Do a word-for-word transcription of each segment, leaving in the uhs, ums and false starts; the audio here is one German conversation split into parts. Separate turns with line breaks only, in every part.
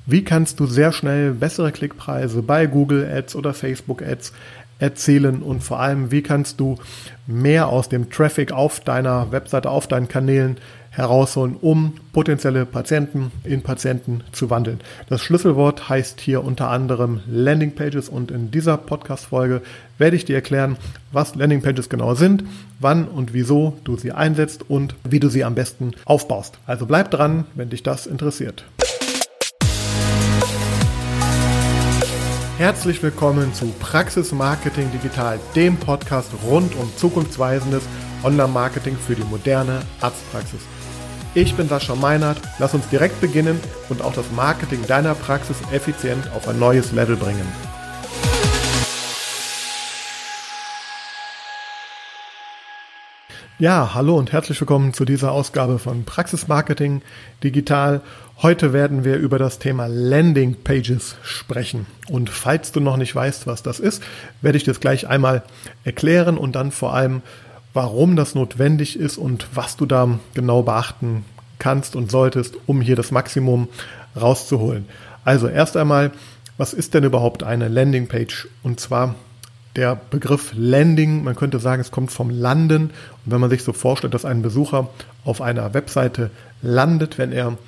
wie kannst du sehr schnell bessere Klickpreise bei Google Ads oder Facebook Ads erzielen und vor allem, wie kannst du mehr aus dem Traffic auf deiner Webseite, auf deinen Kanälen herausholen, um potenzielle Patienten in Patienten zu wandeln. Das Schlüsselwort heißt hier unter anderem Landingpages und in dieser Podcast-Folge werde ich dir erklären, was Landingpages genau sind, wann und wieso du sie einsetzt und wie du sie am besten aufbaust. Also bleib dran, wenn dich das interessiert. Herzlich willkommen zu Praxis Marketing Digital, dem Podcast rund um zukunftsweisendes Online-Marketing für die moderne Arztpraxis. Ich bin Sascha Meinert, lass uns direkt beginnen und auch das Marketing deiner Praxis effizient auf ein neues Level bringen. Ja, hallo und herzlich willkommen zu dieser Ausgabe von Praxis Marketing Digital. Heute werden wir über das Thema Landing Pages sprechen. Und falls du noch nicht weißt, was das ist, werde ich das gleich einmal erklären und dann vor allem, warum das notwendig ist und was du da genau beachten kannst und solltest, um hier das Maximum rauszuholen. Also erst einmal, was ist denn überhaupt eine Landingpage? Und zwar der Begriff Landing, man könnte sagen, es kommt vom Landen. Und wenn man sich so vorstellt, dass ein Besucher auf einer Webseite landet, wenn er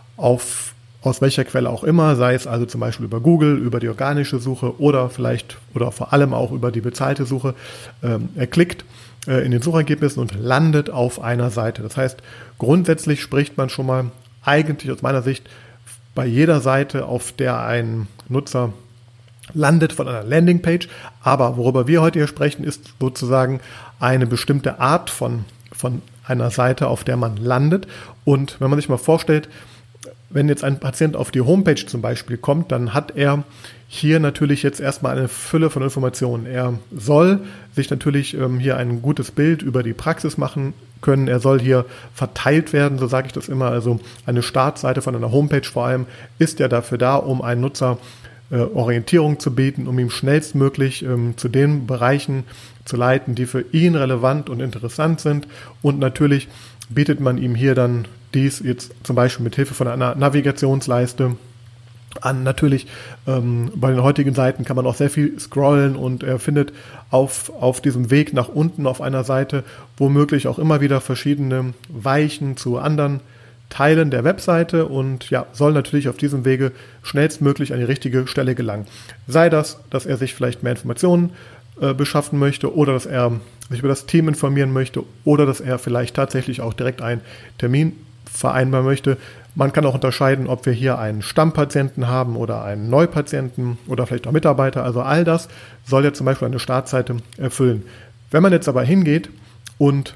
auf aus welcher Quelle auch immer, sei es also zum Beispiel über Google, über die organische Suche oder vielleicht oder vor allem auch über die bezahlte Suche, ähm, er klickt äh, in den Suchergebnissen und landet auf einer Seite. Das heißt, grundsätzlich spricht man schon mal eigentlich aus meiner Sicht bei jeder Seite, auf der ein Nutzer landet, von einer Landingpage. Aber worüber wir heute hier sprechen, ist sozusagen eine bestimmte Art von, von einer Seite, auf der man landet. Und wenn man sich mal vorstellt, wenn jetzt ein Patient auf die Homepage zum Beispiel kommt, dann hat er hier natürlich jetzt erstmal eine Fülle von Informationen. Er soll sich natürlich ähm, hier ein gutes Bild über die Praxis machen können. Er soll hier verteilt werden, so sage ich das immer. Also eine Startseite von einer Homepage vor allem ist ja dafür da, um einen Nutzer äh, Orientierung zu bieten, um ihm schnellstmöglich ähm, zu den Bereichen zu leiten, die für ihn relevant und interessant sind. Und natürlich bietet man ihm hier dann dies jetzt zum Beispiel mit Hilfe von einer Navigationsleiste an. Natürlich ähm, bei den heutigen Seiten kann man auch sehr viel scrollen und er findet auf, auf diesem Weg nach unten auf einer Seite womöglich auch immer wieder verschiedene Weichen zu anderen Teilen der Webseite und ja, soll natürlich auf diesem Wege schnellstmöglich an die richtige Stelle gelangen. Sei das, dass er sich vielleicht mehr Informationen äh, beschaffen möchte oder dass er sich über das Team informieren möchte oder dass er vielleicht tatsächlich auch direkt einen Termin vereinbaren möchte. Man kann auch unterscheiden, ob wir hier einen Stammpatienten haben oder einen Neupatienten oder vielleicht auch Mitarbeiter. Also all das soll ja zum Beispiel eine Startseite erfüllen. Wenn man jetzt aber hingeht und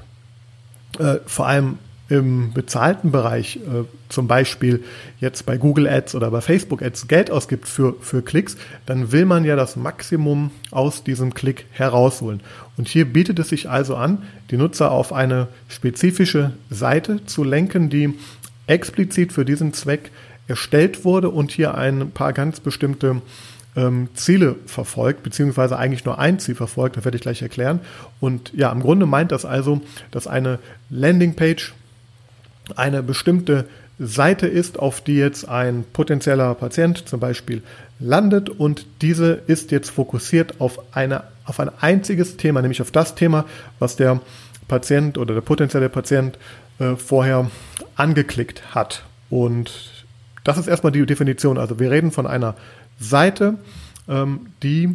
äh, vor allem im bezahlten Bereich, äh, zum Beispiel jetzt bei Google Ads oder bei Facebook Ads Geld ausgibt für, für Klicks, dann will man ja das Maximum aus diesem Klick herausholen. Und hier bietet es sich also an, die Nutzer auf eine spezifische Seite zu lenken, die explizit für diesen Zweck erstellt wurde und hier ein paar ganz bestimmte ähm, Ziele verfolgt, beziehungsweise eigentlich nur ein Ziel verfolgt, das werde ich gleich erklären. Und ja, im Grunde meint das also, dass eine Landingpage eine bestimmte Seite ist, auf die jetzt ein potenzieller Patient zum Beispiel landet und diese ist jetzt fokussiert auf, eine, auf ein einziges Thema, nämlich auf das Thema, was der Patient oder der potenzielle Patient äh, vorher angeklickt hat. Und das ist erstmal die Definition. Also wir reden von einer Seite, ähm, die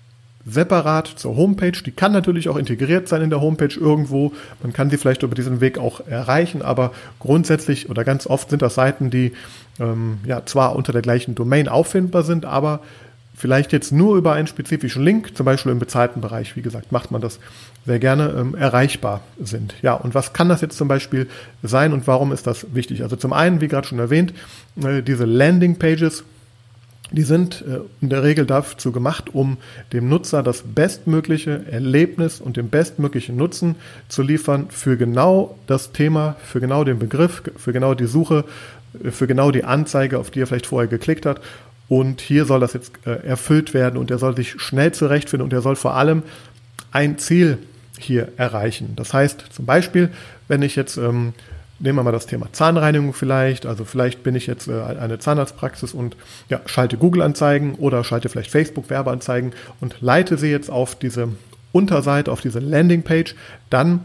separat zur Homepage, die kann natürlich auch integriert sein in der Homepage irgendwo, man kann sie vielleicht über diesen Weg auch erreichen, aber grundsätzlich oder ganz oft sind das Seiten, die ähm, ja zwar unter der gleichen Domain auffindbar sind, aber vielleicht jetzt nur über einen spezifischen Link, zum Beispiel im bezahlten Bereich, wie gesagt, macht man das sehr gerne, ähm, erreichbar sind. Ja, und was kann das jetzt zum Beispiel sein und warum ist das wichtig? Also zum einen, wie gerade schon erwähnt, äh, diese Landing-Pages, die sind äh, in der Regel dazu gemacht, um dem Nutzer das bestmögliche Erlebnis und den bestmöglichen Nutzen zu liefern für genau das Thema, für genau den Begriff, für genau die Suche, für genau die Anzeige, auf die er vielleicht vorher geklickt hat. Und hier soll das jetzt äh, erfüllt werden und er soll sich schnell zurechtfinden und er soll vor allem ein Ziel hier erreichen. Das heißt zum Beispiel, wenn ich jetzt ähm, nehmen wir mal das Thema Zahnreinigung vielleicht. Also vielleicht bin ich jetzt äh, eine Zahnarztpraxis und ja, schalte Google-Anzeigen oder schalte vielleicht Facebook-Werbeanzeigen und leite sie jetzt auf diese Unterseite, auf diese Landingpage. Dann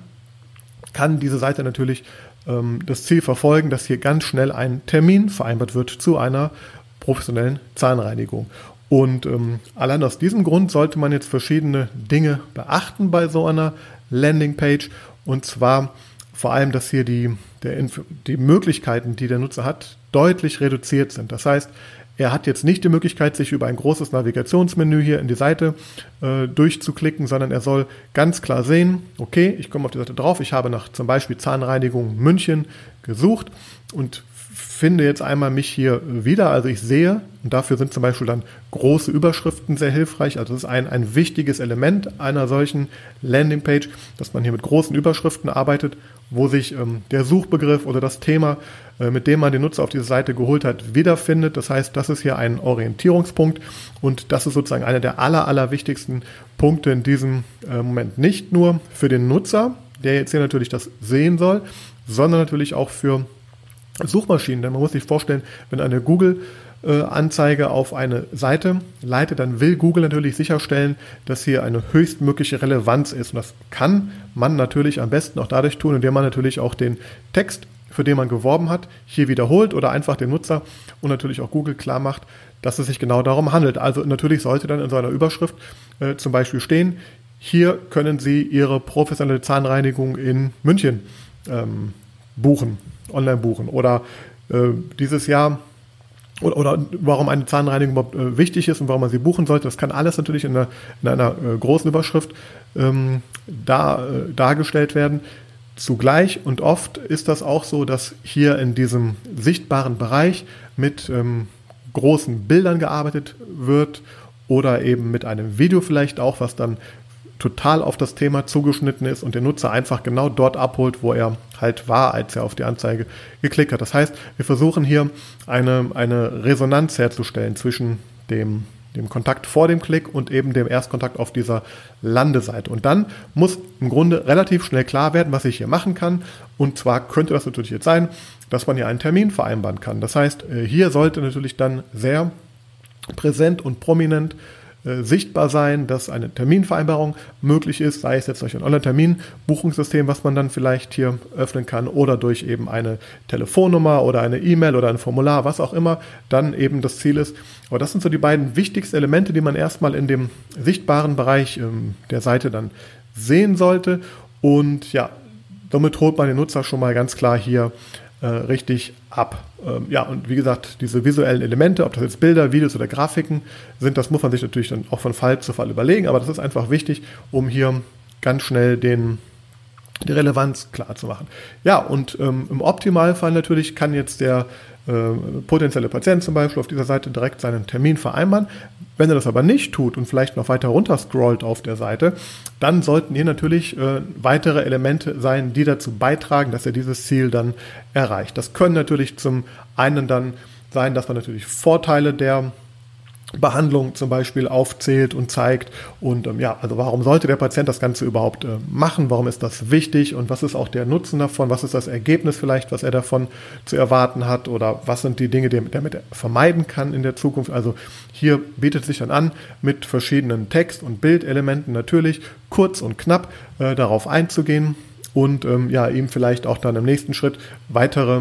kann diese Seite natürlich ähm, das Ziel verfolgen, dass hier ganz schnell ein Termin vereinbart wird zu einer professionellen Zahnreinigung. Und ähm, allein aus diesem Grund sollte man jetzt verschiedene Dinge beachten bei so einer Landingpage. Und zwar vor allem, dass hier die, der, die Möglichkeiten, die der Nutzer hat, deutlich reduziert sind. Das heißt, er hat jetzt nicht die Möglichkeit, sich über ein großes Navigationsmenü hier in die Seite äh, durchzuklicken, sondern er soll ganz klar sehen, okay, ich komme auf die Seite drauf, ich habe nach zum Beispiel Zahnreinigung München gesucht und finde jetzt einmal mich hier wieder, also ich sehe, und dafür sind zum Beispiel dann große Überschriften sehr hilfreich, also das ist ein, ein wichtiges Element einer solchen Landingpage, dass man hier mit großen Überschriften arbeitet, wo sich ähm, der Suchbegriff oder das Thema, äh, mit dem man den Nutzer auf diese Seite geholt hat, wiederfindet. Das heißt, das ist hier ein Orientierungspunkt und das ist sozusagen einer der aller, aller wichtigsten Punkte in diesem äh, Moment. Nicht nur für den Nutzer, der jetzt hier natürlich das sehen soll, sondern natürlich auch für Suchmaschinen, denn man muss sich vorstellen, wenn eine Google-Anzeige auf eine Seite leitet, dann will Google natürlich sicherstellen, dass hier eine höchstmögliche Relevanz ist. Und das kann man natürlich am besten auch dadurch tun, indem man natürlich auch den Text, für den man geworben hat, hier wiederholt oder einfach den Nutzer und natürlich auch Google klar macht, dass es sich genau darum handelt. Also natürlich sollte dann in so einer Überschrift äh, zum Beispiel stehen, hier können Sie Ihre professionelle Zahnreinigung in München ähm, buchen. Online buchen oder äh, dieses Jahr oder, oder warum eine Zahnreinigung überhaupt äh, wichtig ist und warum man sie buchen sollte. Das kann alles natürlich in einer, in einer äh, großen Überschrift ähm, da, äh, dargestellt werden. Zugleich und oft ist das auch so, dass hier in diesem sichtbaren Bereich mit ähm, großen Bildern gearbeitet wird oder eben mit einem Video vielleicht auch, was dann total auf das Thema zugeschnitten ist und den Nutzer einfach genau dort abholt, wo er halt war, als er auf die Anzeige geklickt hat. Das heißt, wir versuchen hier eine, eine Resonanz herzustellen zwischen dem, dem Kontakt vor dem Klick und eben dem Erstkontakt auf dieser Landeseite. Und dann muss im Grunde relativ schnell klar werden, was ich hier machen kann. Und zwar könnte das natürlich jetzt sein, dass man hier einen Termin vereinbaren kann. Das heißt, hier sollte natürlich dann sehr präsent und prominent sichtbar sein, dass eine Terminvereinbarung möglich ist, sei es jetzt durch ein Online-Termin-Buchungssystem, was man dann vielleicht hier öffnen kann oder durch eben eine Telefonnummer oder eine E-Mail oder ein Formular, was auch immer dann eben das Ziel ist. Aber das sind so die beiden wichtigsten Elemente, die man erstmal in dem sichtbaren Bereich ähm, der Seite dann sehen sollte. Und ja, damit holt man den Nutzer schon mal ganz klar hier äh, richtig ab. Ähm, ja, und wie gesagt, diese visuellen Elemente, ob das jetzt Bilder, Videos oder Grafiken sind, das muss man sich natürlich dann auch von Fall zu Fall überlegen, aber das ist einfach wichtig, um hier ganz schnell den, die Relevanz klar zu machen. Ja, und ähm, im Optimalfall natürlich kann jetzt der äh, potenzielle Patient zum Beispiel auf dieser Seite direkt seinen Termin vereinbaren. Wenn er das aber nicht tut und vielleicht noch weiter runter scrollt auf der Seite, dann sollten hier natürlich äh, weitere Elemente sein, die dazu beitragen, dass er dieses Ziel dann erreicht. Das können natürlich zum einen dann sein, dass man natürlich Vorteile der Behandlung zum Beispiel aufzählt und zeigt und ähm, ja, also warum sollte der Patient das Ganze überhaupt äh, machen, warum ist das wichtig und was ist auch der Nutzen davon, was ist das Ergebnis vielleicht, was er davon zu erwarten hat oder was sind die Dinge, die er damit vermeiden kann in der Zukunft. Also hier bietet sich dann an, mit verschiedenen Text- und Bildelementen natürlich kurz und knapp äh, darauf einzugehen und ähm, ja, ihm vielleicht auch dann im nächsten Schritt weitere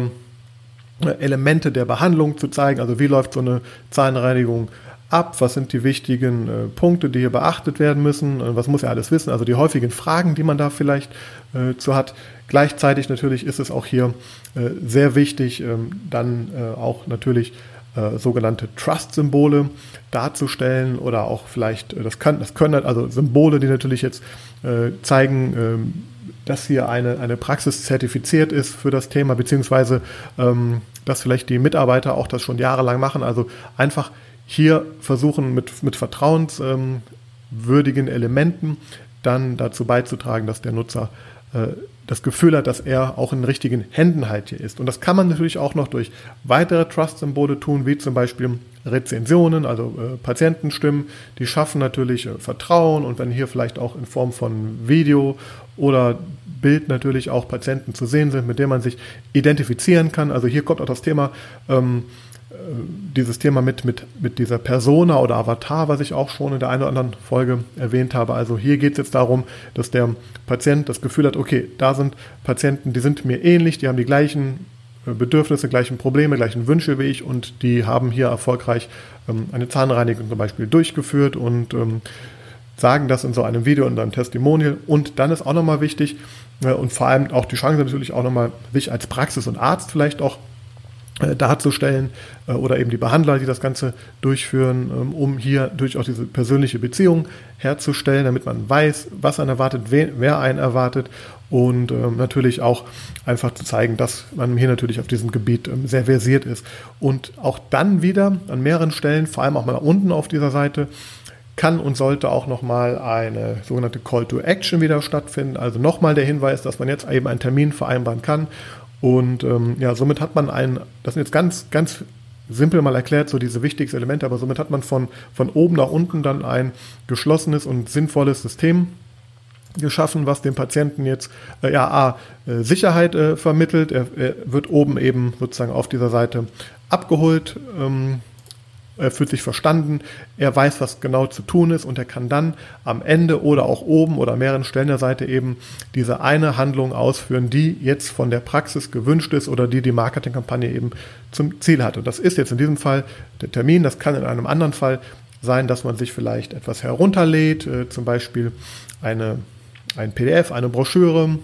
äh, Elemente der Behandlung zu zeigen, also wie läuft so eine Zahnreinigung ab, was sind die wichtigen äh, Punkte, die hier beachtet werden müssen, äh, was muss er alles wissen, also die häufigen Fragen, die man da vielleicht äh, zu hat. Gleichzeitig natürlich ist es auch hier äh, sehr wichtig, ähm, dann äh, auch natürlich äh, sogenannte Trust-Symbole darzustellen oder auch vielleicht, äh, das, kann, das können halt also Symbole, die natürlich jetzt äh, zeigen, äh, dass hier eine, eine Praxis zertifiziert ist für das Thema, beziehungsweise ähm, dass vielleicht die Mitarbeiter auch das schon jahrelang machen, also einfach hier versuchen mit, mit vertrauenswürdigen ähm, Elementen dann dazu beizutragen, dass der Nutzer äh, das Gefühl hat, dass er auch in richtigen Händen halt hier ist. Und das kann man natürlich auch noch durch weitere Trust-Symbole tun, wie zum Beispiel Rezensionen, also äh, Patientenstimmen, die schaffen natürlich äh, Vertrauen und wenn hier vielleicht auch in Form von Video oder Bild natürlich auch Patienten zu sehen sind, mit denen man sich identifizieren kann. Also hier kommt auch das Thema, ähm, dieses Thema mit, mit, mit dieser Persona oder Avatar, was ich auch schon in der einen oder anderen Folge erwähnt habe. Also hier geht es jetzt darum, dass der Patient das Gefühl hat, okay, da sind Patienten, die sind mir ähnlich, die haben die gleichen Bedürfnisse, gleichen Probleme, gleichen Wünsche wie ich und die haben hier erfolgreich ähm, eine Zahnreinigung zum Beispiel durchgeführt und ähm, sagen das in so einem Video, in einem Testimonial. Und dann ist auch nochmal wichtig äh, und vor allem auch die Chance natürlich auch nochmal, sich als Praxis und Arzt vielleicht auch darzustellen oder eben die Behandler, die das Ganze durchführen, um hier durchaus diese persönliche Beziehung herzustellen, damit man weiß, was einen erwartet, wer einen erwartet und natürlich auch einfach zu zeigen, dass man hier natürlich auf diesem Gebiet sehr versiert ist. Und auch dann wieder an mehreren Stellen, vor allem auch mal unten auf dieser Seite, kann und sollte auch nochmal eine sogenannte Call to Action wieder stattfinden, also nochmal der Hinweis, dass man jetzt eben einen Termin vereinbaren kann. Und ähm, ja, somit hat man ein, das sind jetzt ganz, ganz simpel mal erklärt, so diese wichtigsten Elemente, aber somit hat man von, von oben nach unten dann ein geschlossenes und sinnvolles System geschaffen, was dem Patienten jetzt äh, ja, A, äh, Sicherheit äh, vermittelt. Er, er wird oben eben sozusagen auf dieser Seite abgeholt, ähm, er fühlt sich verstanden, er weiß, was genau zu tun ist und er kann dann am Ende oder auch oben oder an mehreren Stellen der Seite eben diese eine Handlung ausführen, die jetzt von der Praxis gewünscht ist oder die die Marketingkampagne eben zum Ziel hat. Und das ist jetzt in diesem Fall der Termin, das kann in einem anderen Fall sein, dass man sich vielleicht etwas herunterlädt, äh, zum Beispiel eine, ein P D F, eine Broschüre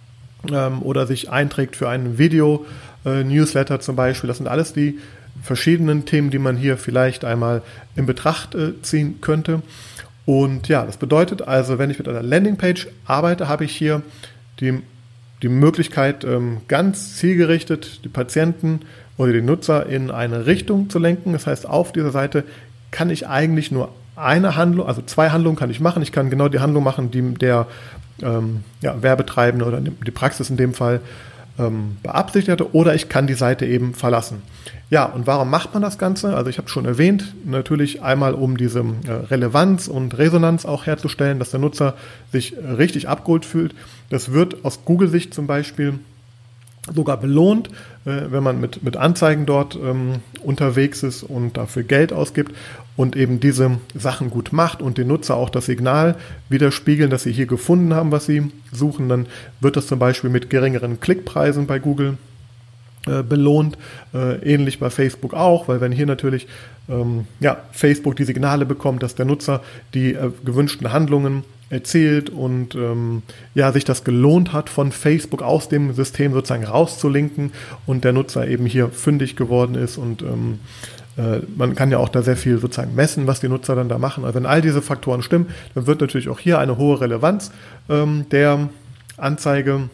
ähm, oder sich einträgt für einen Video-Newsletter äh, zum Beispiel. Das sind alles die verschiedenen Themen, die man hier vielleicht einmal in Betracht äh, ziehen könnte. Und ja, das bedeutet also, wenn ich mit einer Landingpage arbeite, habe ich hier die, die Möglichkeit, ähm, ganz zielgerichtet die Patienten oder die Nutzer in eine Richtung zu lenken. Das heißt, auf dieser Seite kann ich eigentlich nur eine Handlung, also zwei Handlungen kann ich machen. Ich kann genau die Handlung machen, die der ähm, ja, Werbetreibende oder die Praxis in dem Fall ähm, beabsichtigt hatte, oder ich kann die Seite eben verlassen. Ja, und warum macht man das Ganze? Also ich habe schon erwähnt, natürlich einmal um diese äh, Relevanz und Resonanz auch herzustellen, dass der Nutzer sich richtig abgeholt fühlt. Das wird aus Google-Sicht zum Beispiel sogar belohnt, äh, wenn man mit, mit Anzeigen dort ähm, unterwegs ist und dafür Geld ausgibt und eben diese Sachen gut macht und den Nutzer auch das Signal widerspiegeln, dass sie hier gefunden haben, was sie suchen. Dann wird das zum Beispiel mit geringeren Klickpreisen bei Google äh, belohnt, äh, ähnlich bei Facebook auch, weil wenn hier natürlich ähm, ja, Facebook die Signale bekommt, dass der Nutzer die äh, gewünschten Handlungen erzielt und ähm, ja, sich das gelohnt hat, von Facebook aus dem System sozusagen rauszulinken und der Nutzer eben hier fündig geworden ist und ähm, äh, man kann ja auch da sehr viel sozusagen messen, was die Nutzer dann da machen. Also wenn all diese Faktoren stimmen, dann wird natürlich auch hier eine hohe Relevanz ähm, der Anzeige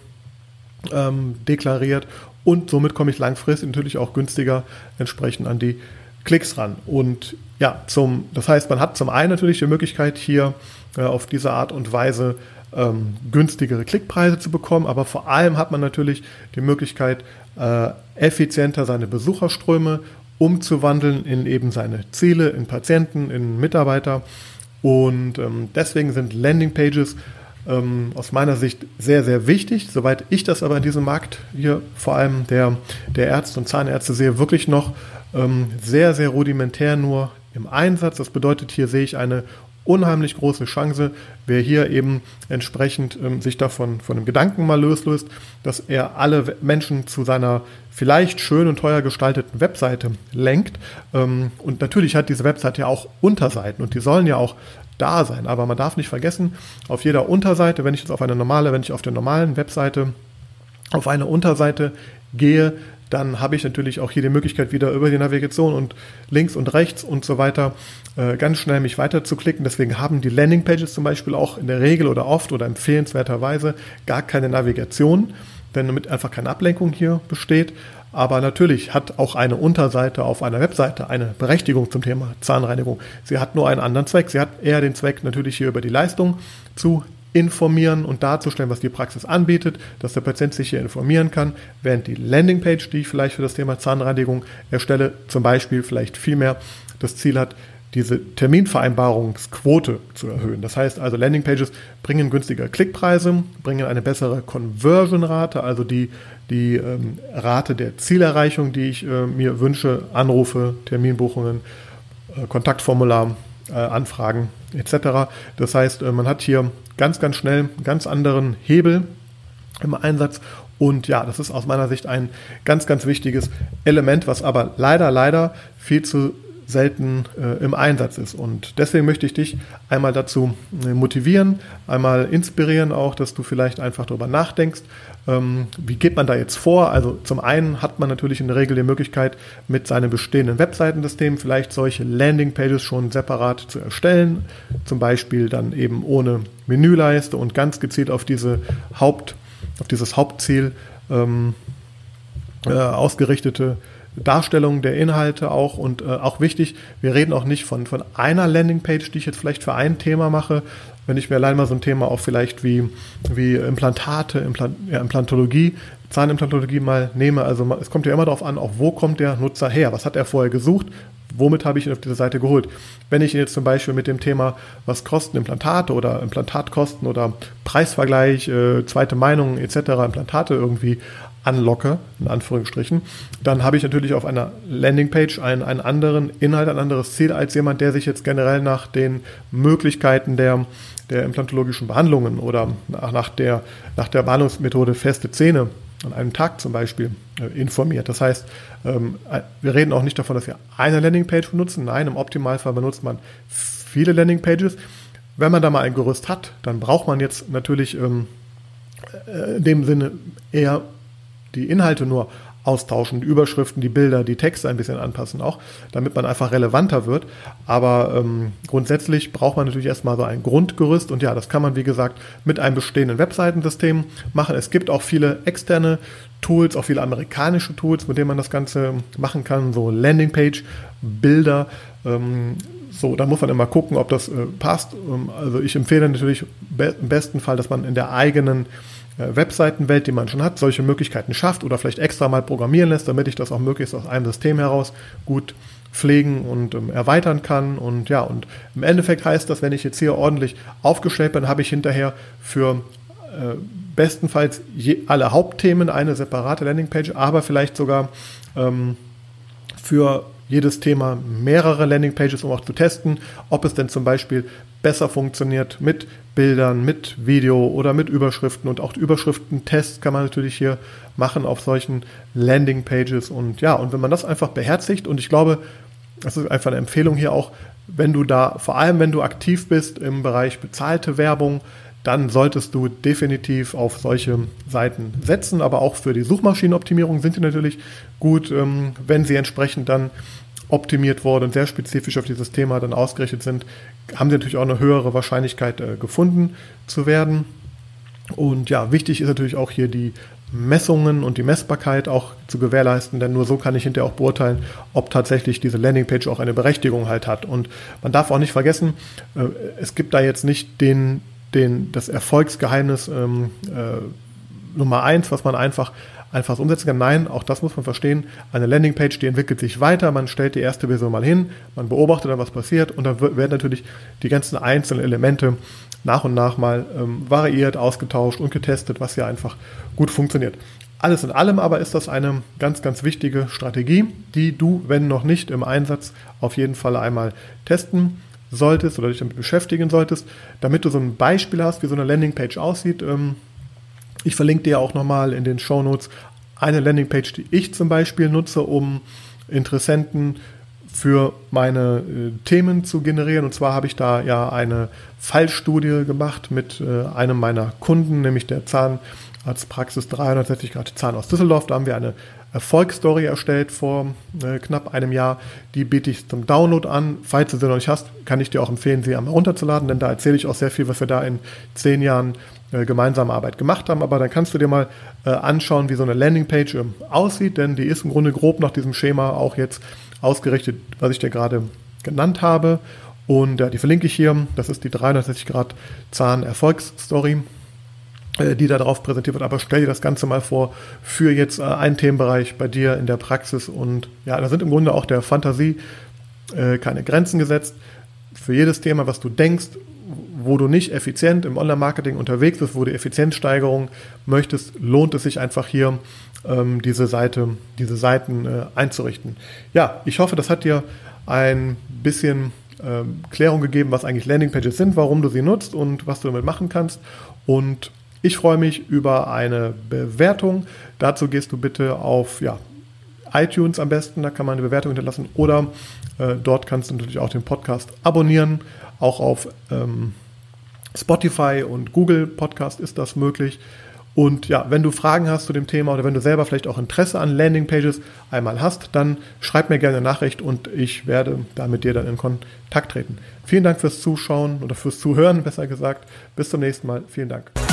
ähm, deklariert und somit komme ich langfristig natürlich auch günstiger entsprechend an die Klicks ran. Und ja, zum, das heißt, man hat zum einen natürlich die Möglichkeit, hier äh, auf diese Art und Weise ähm, günstigere Klickpreise zu bekommen, aber vor allem hat man natürlich die Möglichkeit, äh, effizienter seine Besucherströme umzuwandeln in eben seine Ziele, in Patienten, in Mitarbeiter. Und ähm, deswegen sind Landingpages ähm, aus meiner Sicht sehr, sehr wichtig. Soweit ich das aber in diesem Markt hier vor allem der, der Ärzte und Zahnärzte sehe, wirklich noch ähm, sehr, sehr rudimentär nur im Einsatz. Das bedeutet, hier sehe ich eine unheimlich große Chance, wer hier eben entsprechend ähm, sich davon von dem Gedanken mal loslöst, dass er alle Menschen zu seiner vielleicht schön und teuer gestalteten Webseite lenkt. Ähm, und natürlich hat diese Webseite ja auch Unterseiten und die sollen ja auch da sein. Aber man darf nicht vergessen, auf jeder Unterseite, wenn ich jetzt auf eine normale, wenn ich auf der normalen Webseite auf eine Unterseite gehe, dann habe ich natürlich auch hier die Möglichkeit, wieder über die Navigation und links und rechts und so weiter äh, ganz schnell mich weiter zu klicken. Deswegen haben die Landingpages zum Beispiel auch in der Regel oder oft oder empfehlenswerterweise gar keine Navigation, denn damit einfach keine Ablenkung hier besteht. Aber natürlich hat auch eine Unterseite auf einer Webseite eine Berechtigung zum Thema Zahnreinigung. Sie hat nur einen anderen Zweck. Sie hat eher den Zweck, natürlich hier über die Leistung zu informieren und darzustellen, was die Praxis anbietet, dass der Patient sich hier informieren kann, während die Landingpage, die ich vielleicht für das Thema Zahnreinigung erstelle, zum Beispiel vielleicht viel mehr das Ziel hat, diese Terminvereinbarungsquote zu erhöhen. Das heißt also, Landingpages bringen günstigere Klickpreise, bringen eine bessere Conversion-Rate, also die, die ähm, Rate der Zielerreichung, die ich äh, mir wünsche, Anrufe, Terminbuchungen, äh, Kontaktformular, äh, Anfragen et cetera. Das heißt, äh, man hat hier ganz, ganz schnell einen ganz anderen Hebel im Einsatz. Und ja, das ist aus meiner Sicht ein ganz, ganz wichtiges Element, was aber leider, leider viel zu selten äh, im Einsatz ist. Und deswegen möchte ich dich einmal dazu äh, motivieren, einmal inspirieren auch, dass du vielleicht einfach darüber nachdenkst, ähm, wie geht man da jetzt vor? Also zum einen hat man natürlich in der Regel die Möglichkeit, mit seinem bestehenden Webseitensystem vielleicht solche Landingpages schon separat zu erstellen, zum Beispiel dann eben ohne Menüleiste und ganz gezielt auf diese Haupt, auf dieses Hauptziel ähm, äh, ausgerichtete Darstellung der Inhalte auch und äh, auch wichtig, wir reden auch nicht von, von einer Landingpage, die ich jetzt vielleicht für ein Thema mache. Wenn ich mir allein mal so ein Thema auch vielleicht wie, wie Implantate, Implant, ja, Implantologie, Zahnimplantologie mal nehme, also es kommt ja immer darauf an, auch wo kommt der Nutzer her, was hat er vorher gesucht, womit habe ich ihn auf diese Seite geholt. Wenn ich ihn jetzt zum Beispiel mit dem Thema, was kosten Implantate oder Implantatkosten oder Preisvergleich, äh, zweite Meinung et cetera, Implantate irgendwie anlocke, in Anführungsstrichen, dann habe ich natürlich auf einer Landingpage einen, einen anderen Inhalt, ein anderes Ziel als jemand, der sich jetzt generell nach den Möglichkeiten der, der implantologischen Behandlungen oder nach, nach, der, nach der Behandlungsmethode feste Zähne an einem Tag zum Beispiel äh, informiert. Das heißt, ähm, wir reden auch nicht davon, dass wir eine Landingpage benutzen. Nein, im Optimalfall benutzt man viele Landingpages. Wenn man da mal ein Gerüst hat, dann braucht man jetzt natürlich ähm, äh, in dem Sinne eher die Inhalte nur austauschen, die Überschriften, die Bilder, die Texte ein bisschen anpassen auch, damit man einfach relevanter wird. Aber ähm, grundsätzlich braucht man natürlich erstmal so ein Grundgerüst und ja, das kann man wie gesagt mit einem bestehenden Webseitensystem machen. Es gibt auch viele externe Tools, auch viele amerikanische Tools, mit denen man das Ganze machen kann, so Landingpage, Bilder, ähm, so, da muss man immer gucken, ob das äh, passt. Ähm, also ich empfehle natürlich be- im besten Fall, dass man in der eigenen Webseitenwelt, die man schon hat, solche Möglichkeiten schafft oder vielleicht extra mal programmieren lässt, damit ich das auch möglichst aus einem System heraus gut pflegen und ähm, erweitern kann. Und ja, und im Endeffekt heißt das, wenn ich jetzt hier ordentlich aufgestellt bin, habe ich hinterher für äh, bestenfalls je, alle Hauptthemen eine separate Landingpage, aber vielleicht sogar ähm, für jedes Thema mehrere Landingpages, um auch zu testen, ob es denn zum Beispiel besser funktioniert mit Bildern, mit Video oder mit Überschriften. Und auch Überschriftentests kann man natürlich hier machen auf solchen Landingpages. Und ja, und wenn man das einfach beherzigt, und ich glaube, das ist einfach eine Empfehlung hier auch, wenn du da, vor allem wenn du aktiv bist im Bereich bezahlte Werbung, dann solltest du definitiv auf solche Seiten setzen. Aber auch für die Suchmaschinenoptimierung sind die natürlich gut, wenn sie entsprechend dann optimiert worden und sehr spezifisch auf dieses Thema dann ausgerichtet sind, haben sie natürlich auch eine höhere Wahrscheinlichkeit äh, gefunden zu werden. Und ja, wichtig ist natürlich auch hier die Messungen und die Messbarkeit auch zu gewährleisten, denn nur so kann ich hinterher auch beurteilen, ob tatsächlich diese Landingpage auch eine Berechtigung halt hat. Und man darf auch nicht vergessen, äh, es gibt da jetzt nicht den, den, das Erfolgsgeheimnis ähm, äh, Nummer eins, was man einfach einfach umsetzen kann. Nein, auch das muss man verstehen. Eine Landingpage, die entwickelt sich weiter. Man stellt die erste Version mal hin, man beobachtet dann, was passiert und dann werden natürlich die ganzen einzelnen Elemente nach und nach mal ähm, variiert, ausgetauscht und getestet, was ja einfach gut funktioniert. Alles in allem aber ist das eine ganz, ganz wichtige Strategie, die du, wenn noch nicht im Einsatz, auf jeden Fall einmal testen solltest oder dich damit beschäftigen solltest, damit du so ein Beispiel hast, wie so eine Landingpage aussieht. Ähm, Ich verlinke dir auch nochmal in den Shownotes eine Landingpage, die ich zum Beispiel nutze, um Interessenten für meine äh, Themen zu generieren. Und zwar habe ich da ja eine Fallstudie gemacht mit äh, einem meiner Kunden, nämlich der Zahnarztpraxis dreihundertsechzig Grad Zahn aus Düsseldorf. Da haben wir eine Erfolgsstory erstellt vor äh, knapp einem Jahr. Die biete ich zum Download an. Falls du sie noch nicht hast, kann ich dir auch empfehlen, sie einmal runterzuladen, denn da erzähle ich auch sehr viel, was wir da in zehn Jahren äh, gemeinsame Arbeit gemacht haben. Aber dann kannst du dir mal äh, anschauen, wie so eine Landingpage äh, aussieht, denn die ist im Grunde grob nach diesem Schema auch jetzt ausgerichtet, was ich dir gerade genannt habe. Und ja, die verlinke ich hier. Das ist die dreihundertsechzig Grad Zahn Erfolgsstory, die da drauf präsentiert wird, aber stell dir das Ganze mal vor für jetzt äh, einen Themenbereich bei dir in der Praxis und ja, da sind im Grunde auch der Fantasie äh, keine Grenzen gesetzt. Für jedes Thema, was du denkst, wo du nicht effizient im Online-Marketing unterwegs bist, wo du Effizienzsteigerung möchtest, lohnt es sich einfach hier, ähm, diese Seite, diese Seiten äh, einzurichten. Ja, ich hoffe, das hat dir ein bisschen ähm, Klärung gegeben, was eigentlich Landingpages sind, warum du sie nutzt und was du damit machen kannst. Und ich freue mich über eine Bewertung. Dazu gehst du bitte auf ja, iTunes am besten, da kann man eine Bewertung hinterlassen, oder äh, dort kannst du natürlich auch den Podcast abonnieren. Auch auf ähm, Spotify und Google Podcast ist das möglich. Und ja, wenn du Fragen hast zu dem Thema oder wenn du selber vielleicht auch Interesse an Landingpages einmal hast, dann schreib mir gerne eine Nachricht und ich werde da mit dir dann in Kontakt treten. Vielen Dank fürs Zuschauen oder fürs Zuhören, besser gesagt. Bis zum nächsten Mal. Vielen Dank.